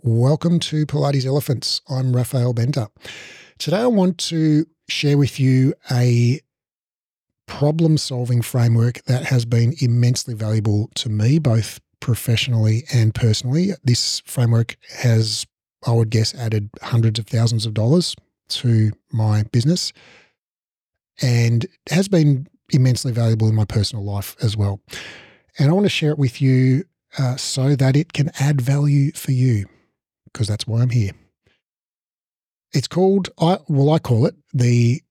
Welcome to Pilates Elephants. I'm Raphael Bender. Today I want to share with you a problem-solving framework that has been immensely valuable to me, both professionally and personally. This framework has, I would guess, added hundreds of thousands of dollars to my business and has been immensely valuable in my personal life as well. And I want to share it with you so that it can add value for you, because that's why I'm here. It's called, I call it the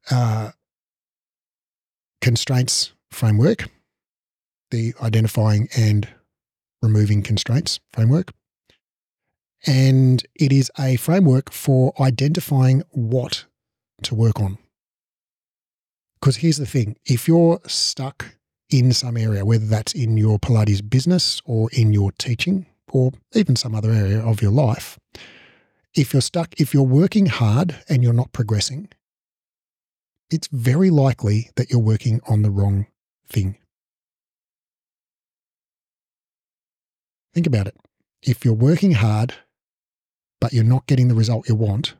constraints framework, the identifying and removing constraints framework. And it is a framework for identifying what to work on. Because here's the thing, if you're stuck in some area, whether that's in your Pilates business or in your teaching or even some other area of your life, if you're stuck, if you're working hard and you're not progressing, it's very likely that you're working on the wrong thing. Think about it. If you're working hard, but you're not getting the result you want,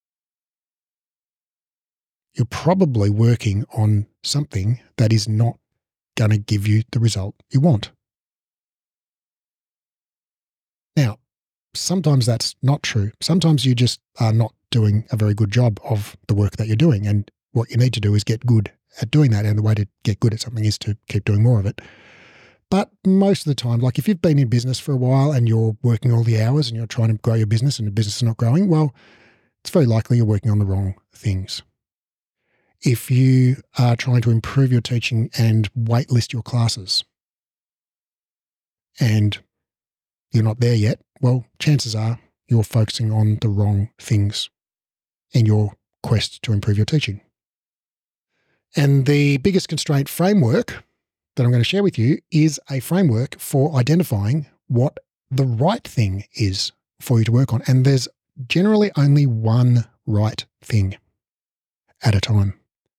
you're probably working on something that is not going to give you the result you want. Now, sometimes that's not true. Sometimes you just are not doing a very good job of the work that you're doing. And what you need to do is get good at doing that. And the way to get good at something is to keep doing more of it. But most of the time, like if you've been in business for a while and you're working all the hours and you're trying to grow your business and the business is not growing, well, it's very likely you're working on the wrong things. If you are trying to improve your teaching and waitlist your classes and you're not there yet, well, chances are you're focusing on the wrong things in your quest to improve your teaching. And the biggest constraint framework that I'm going to share with you is a framework for identifying what the right thing is for you to work on. And there's generally only one right thing at a time.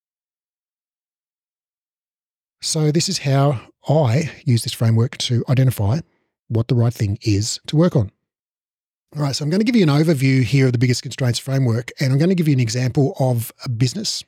So this is how I use this framework to identify what the right thing is to work on. All right, so I'm going to give you an overview here of the biggest constraints framework, and I'm going to give you an example of a business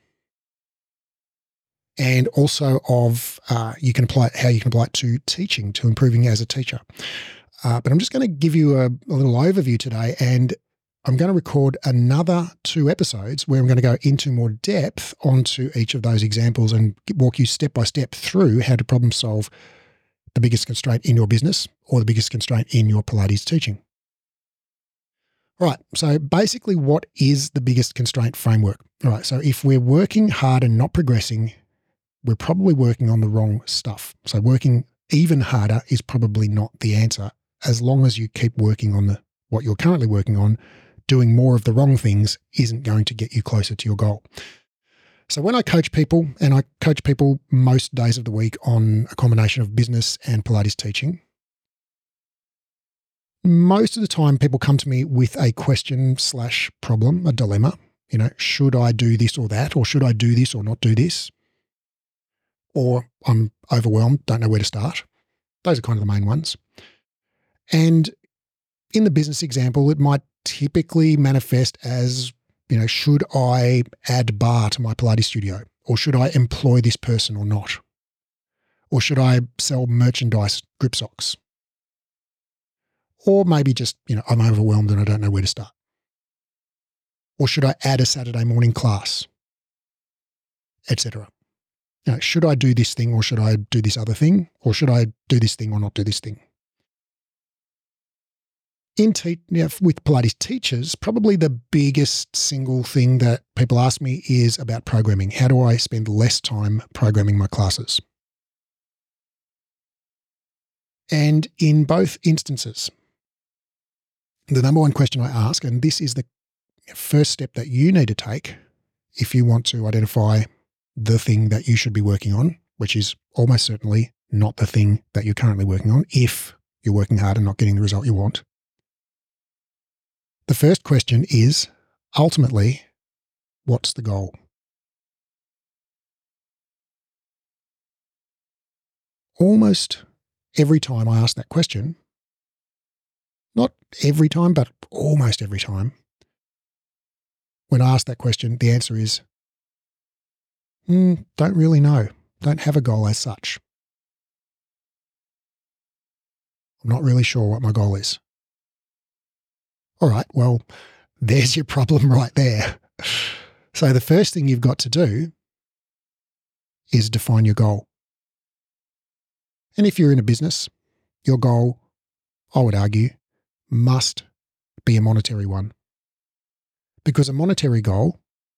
and also of how you can apply it to teaching, to improving as a teacher. But I'm just going to give you a little overview today, and I'm going to record another 2 episodes where I'm going to go into more depth onto each of those examples and walk you step by step through how to problem solve the biggest constraint in your business or the biggest constraint in your Pilates teaching. All right, so basically what is the biggest constraint framework? All right, so if we're working hard and not progressing, we're probably working on the wrong stuff. So working even harder is probably not the answer. As long as you keep working on what you're currently working on, doing more of the wrong things isn't going to get you closer to your goal. So when I coach people, and I coach people most days of the week on a combination of business and Pilates teaching, most of the time people come to me with a question/problem, a dilemma. Should I do this or that, or should I do this or not do this? Or I'm overwhelmed, don't know where to start. Those are kind of the main ones. And in the business example, it might typically manifest as, should I add bar to my Pilates studio? Or should I employ this person or not? Or should I sell merchandise, grip socks? Or maybe just, I'm overwhelmed and I don't know where to start. Or should I add a Saturday morning class, etc.? Should I do this thing or should I do this other thing? Or should I do this thing or not do this thing? With Pilates teachers, probably the biggest single thing that people ask me is about programming. How do I spend less time programming my classes? And in both instances, the number one question I ask, and this is the first step that you need to take if you want to identify the thing that you should be working on, which is almost certainly not the thing that you're currently working on if you're working hard and not getting the result you want. The first question is, ultimately, what's the goal? Almost every time I ask that question, not every time, but almost every time, when I ask that question, the answer is, don't really know. Don't have a goal as such. I'm not really sure what my goal is. All right, well, there's your problem right there. So the first thing you've got to do is define your goal. And if you're in a business, your goal, I would argue, must be a monetary one. Because a monetary goal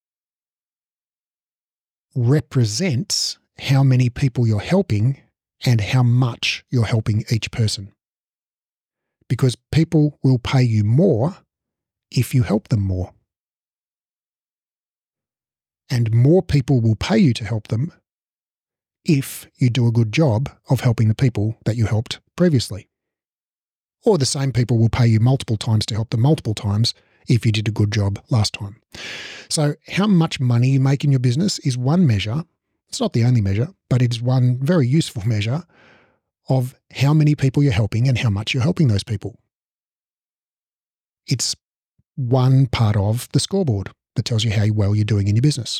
represents how many people you're helping and how much you're helping each person. Because people will pay you more if you help them more. And more people will pay you to help them if you do a good job of helping the people that you helped previously. Or the same people will pay you multiple times to help them multiple times if you did a good job last time. So how much money you make in your business is one measure. It's not the only measure, but it is one very useful measure of how many people you're helping and how much you're helping those people. It's one part of the scoreboard that tells you how well you're doing in your business.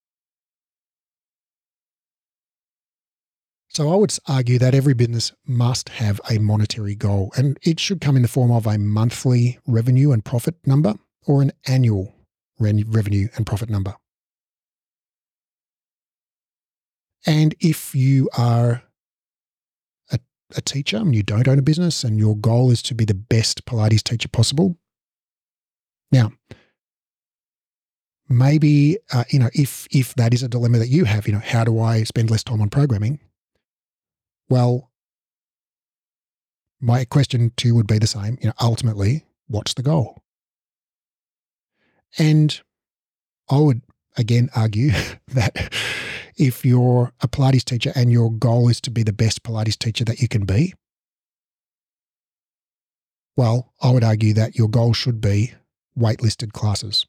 So I would argue that every business must have a monetary goal, and it should come in the form of a monthly revenue and profit number or an annual revenue and profit number. And if you are a teacher and you don't own a business and your goal is to be the best Pilates teacher possible, now, maybe, if that is a dilemma that you have, how do I spend less time on programming? Well, my question to you would be the same. Ultimately, what's the goal? And I would again argue that if you're a Pilates teacher and your goal is to be the best Pilates teacher that you can be, well, I would argue that your goal should be waitlisted classes.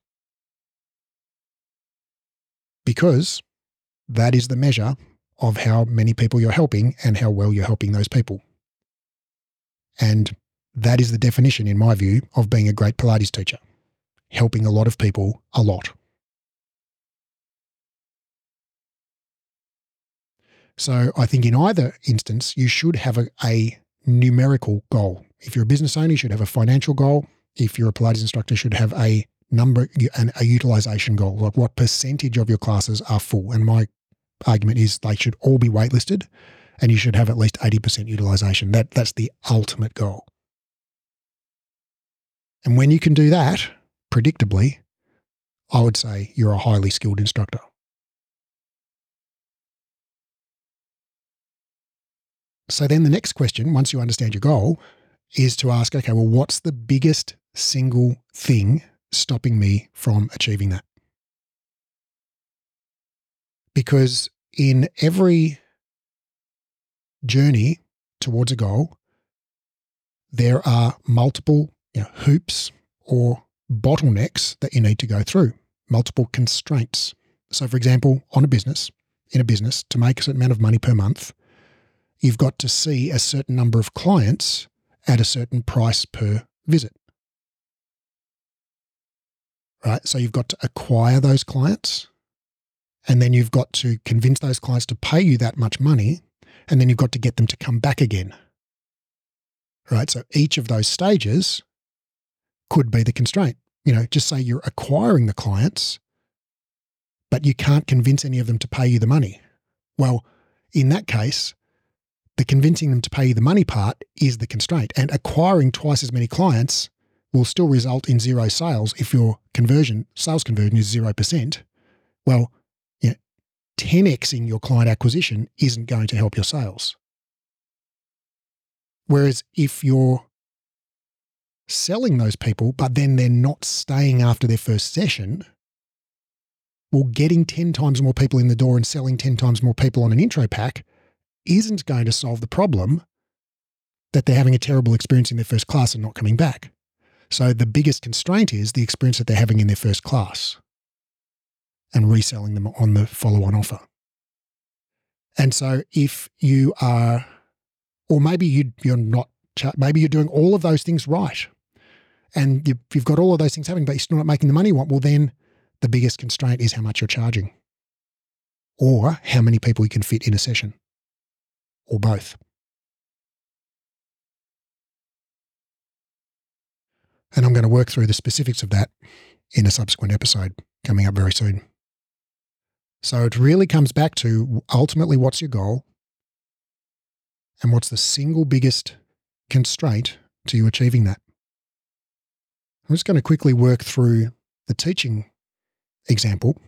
Because that is the measure of how many people you're helping and how well you're helping those people. And that is the definition, in my view, of being a great Pilates teacher, helping a lot of people a lot. So I think in either instance, you should have a numerical goal. If you're a business owner, you should have a financial goal. If you're a Pilates instructor, you should have a number and a utilization goal, like what percentage of your classes are full. And my argument is they should all be waitlisted and you should have at least 80% utilization. That's the ultimate goal. And when you can do that, predictably, I would say you're a highly skilled instructor. So then the next question, once you understand your goal, is to ask, okay, well, what's the biggest single thing stopping me from achieving that? Because in every journey towards a goal, there are multiple hoops or bottlenecks that you need to go through, multiple constraints. So for example, in a business, to make a certain amount of money per month, you've got to see a certain number of clients at a certain price per visit. Right? So you've got to acquire those clients, and then you've got to convince those clients to pay you that much money, and then you've got to get them to come back again. Right? So each of those stages could be the constraint. Just say you're acquiring the clients, but you can't convince any of them to pay you the money. Well, in that case, the convincing them to pay you the money part is the constraint, and acquiring twice as many clients will still result in zero sales if your sales conversion is 0%. Well, 10xing your client acquisition isn't going to help your sales. Whereas if you're selling those people, but then they're not staying after their first session, well, getting 10 times more people in the door and selling 10 times more people on an intro pack isn't going to solve the problem that they're having a terrible experience in their first class and not coming back. So the biggest constraint is the experience that they're having in their first class and reselling them on the follow-on offer. And so if you are, or maybe you're not, maybe you're doing all of those things right. and you've got all of those things happening, but you're still not making the money you want, well, then the biggest constraint is how much you're charging or how many people you can fit in a session or both. And I'm going to work through the specifics of that in a subsequent episode coming up very soon. So it really comes back to ultimately what's your goal and what's the single biggest constraint to you achieving that. I'm just going to quickly work through the teaching example.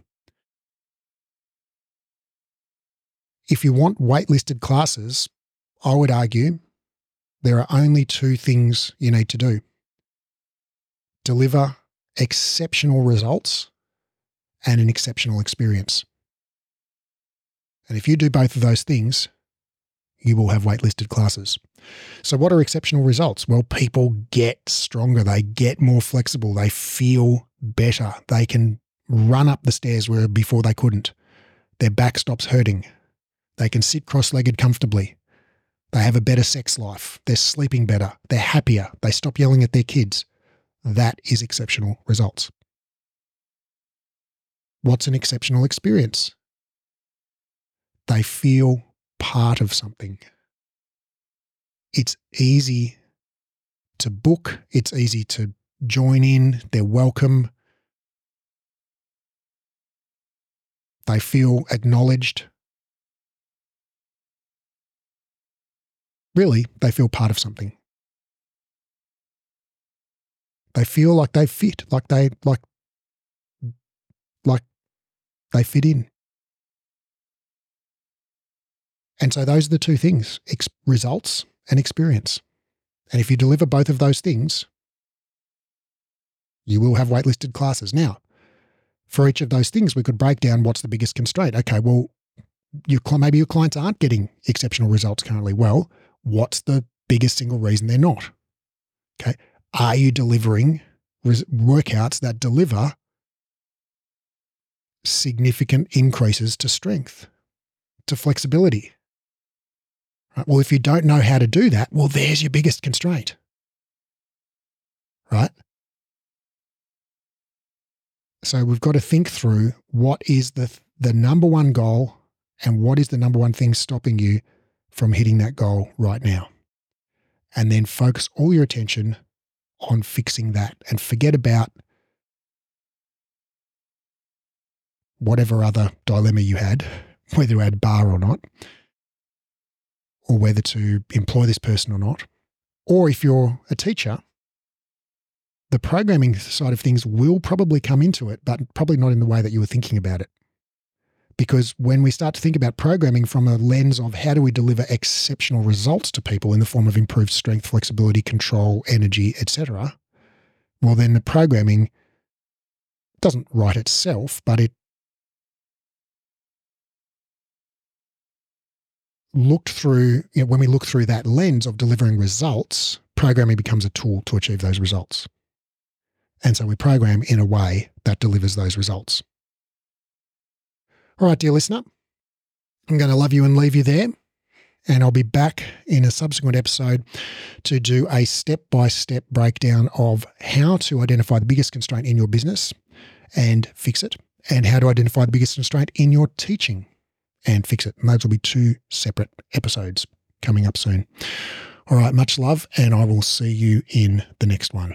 If you want waitlisted classes, I would argue there are only two things you need to do. Deliver exceptional results and an exceptional experience. And if you do both of those things, you will have waitlisted classes. So what are exceptional results? Well, people get stronger. They get more flexible. They feel better. They can run up the stairs where before they couldn't. Their back stops hurting. They can sit cross-legged comfortably. They have a better sex life. They're sleeping better. They're happier. They stop yelling at their kids. That is exceptional results. What's an exceptional experience? They feel part of something. It's easy to book. It's easy to join in. They're welcome. They feel acknowledged. Really, they feel part of something. They feel like they fit, like they fit in. And so those are the two things, results and experience. And if you deliver both of those things, you will have waitlisted classes. Now, for each of those things, we could break down what's the biggest constraint. Okay, well, maybe your clients aren't getting exceptional results currently. Well, what's the biggest single reason they're not? Okay, are you delivering workouts that deliver significant increases to strength, to flexibility? Right? Well, if you don't know how to do that, well, there's your biggest constraint, right? So we've got to think through what is the number one goal and what is the number one thing stopping you from hitting that goal right now. And then focus all your attention on fixing that and forget about whatever other dilemma you had, whether you had bar or not, or whether to employ this person or not. Or if you're a teacher, the programming side of things will probably come into it, but probably not in the way that you were thinking about it. Because when we start to think about programming from a lens of how do we deliver exceptional results to people in the form of improved strength, flexibility, control, energy, etc., well, then the programming doesn't write itself, but it looked through, when we look through that lens of delivering results, programming becomes a tool to achieve those results. And so we program in a way that delivers those results. All right, dear listener, I'm going to love you and leave you there. And I'll be back in a subsequent episode to do a step-by-step breakdown of how to identify the biggest constraint in your business and fix it, and how to identify the biggest constraint in your teaching and fix it. And those will be two separate episodes coming up soon. All right, much love, and I will see you in the next one.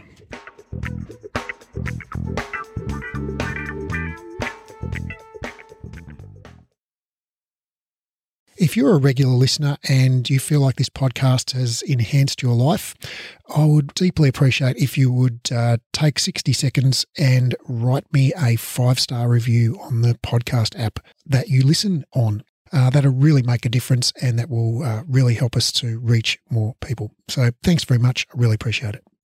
If you're a regular listener and you feel like this podcast has enhanced your life, I would deeply appreciate if you would take 60 seconds and write me a 5-star review on the podcast app that you listen on. That'll really make a difference, and that will really help us to reach more people. So thanks very much. I really appreciate it.